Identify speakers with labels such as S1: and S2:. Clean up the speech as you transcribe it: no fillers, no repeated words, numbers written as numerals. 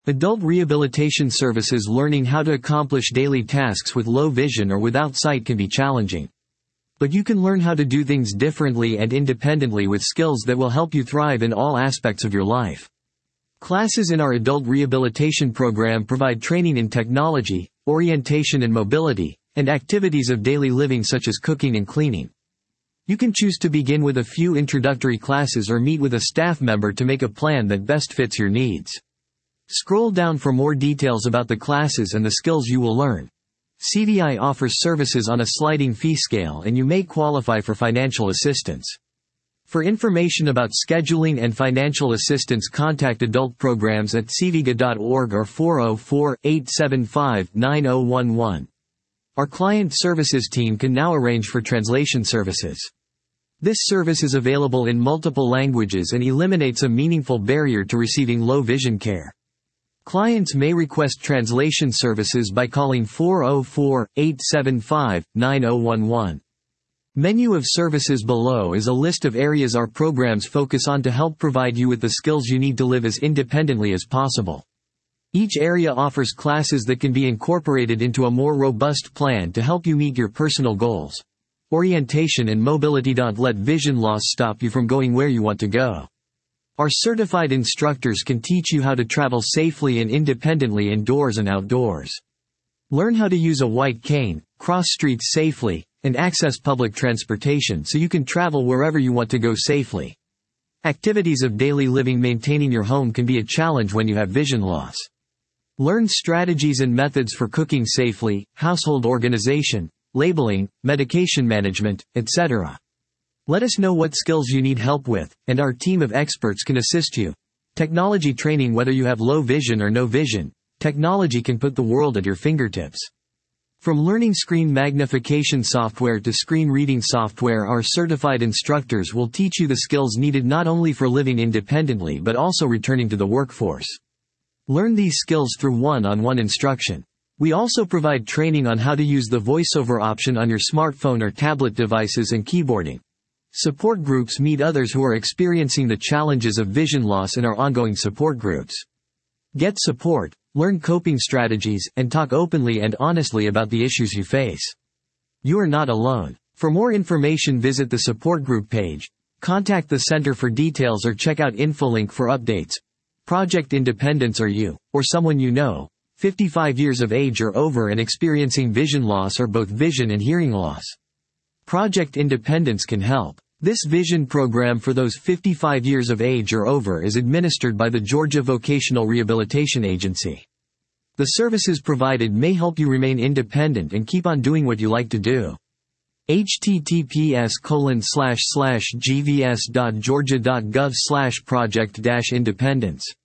S1: Adult rehabilitation services. Learning how to accomplish daily tasks with low vision or without sight can be challenging. But you can learn how to do things differently and independently with skills that will help you thrive in all aspects of your life. Classes in our adult rehabilitation program provide training in technology, orientation and mobility, and activities of daily living such as cooking and cleaning. You can choose to begin with a few introductory classes or meet with a staff member to make a plan that best fits your needs. Scroll down for more details about the classes and the skills you will learn. CVI offers services on a sliding fee scale and you may qualify for financial assistance. For information about scheduling and financial assistance, contact adult programs at cviga.org or 404-875-9011. Our client services team can now arrange for translation services. This service is available in multiple languages and eliminates a meaningful barrier to receiving low vision care. Clients may request translation services by calling 404-875-9011. Menu of services below is a list of areas our programs focus on to help provide you with the skills you need to live as independently as possible. Each area offers classes that can be incorporated into a more robust plan to help you meet your personal goals. Orientation and mobility. Don't let vision loss stop you from going where you want to go. Our certified instructors can teach you how to travel safely and independently indoors and outdoors. Learn how to use a white cane, cross streets safely, and access public transportation so you can travel wherever you want to go safely. Activities of daily living. Maintaining your home can be a challenge when you have vision loss. Learn strategies and methods for cooking safely, household organization, labeling, medication management, etc. Let us know what skills you need help with, and our team of experts can assist you. Technology training. Whether you have low vision or no vision, technology can put the world at your fingertips. From learning screen magnification software to screen reading software, our certified instructors will teach you the skills needed not only for living independently but also returning to the workforce. Learn these skills through one-on-one instruction. We also provide training on how to use the voiceover option on your smartphone or tablet devices and keyboarding. Support groups. Meet others who are experiencing the challenges of vision loss in our ongoing support groups. Get support, learn coping strategies, and talk openly and honestly about the issues you face. You are not alone. For more information, visit the support group page, contact the center for details, or check out InfoLink for updates. Project Independence. Are you, or someone you know, 55 years of age or over and experiencing vision loss or both vision and hearing loss? Project Independence can help. This vision program for those 55 years of age or over is administered by the Georgia Vocational Rehabilitation Agency. The services provided may help you remain independent and keep on doing what you like to do. https://gvs.georgia.gov/project-independence